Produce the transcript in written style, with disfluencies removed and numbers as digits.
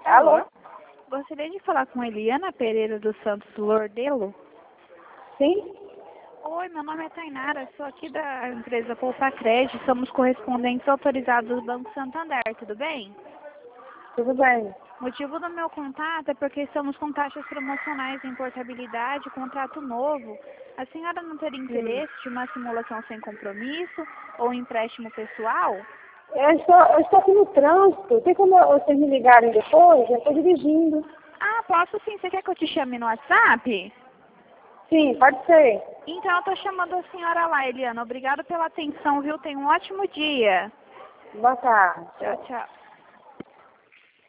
Alô? Gostaria de falar com Eliana Pereira dos Santos Lordelo. Sim? Oi, meu nome é Tainara, sou aqui da empresa Poupa Crédito, somos correspondentes autorizados do Banco Santander, tudo bem? Tudo bem. O motivo do meu contato é porque estamos com taxas promocionais em portabilidade, contrato novo. A senhora não teria interesse de uma simulação sem compromisso ou empréstimo pessoal? Eu estou aqui no trânsito. Tem como vocês me ligarem depois? Eu estou dirigindo. Ah, posso sim. Você quer que eu te chame no WhatsApp? Sim, pode ser. Então eu estou chamando a senhora lá, Eliana. Obrigada pela atenção, viu? Tenha um ótimo dia. Boa tarde. Tchau, tchau.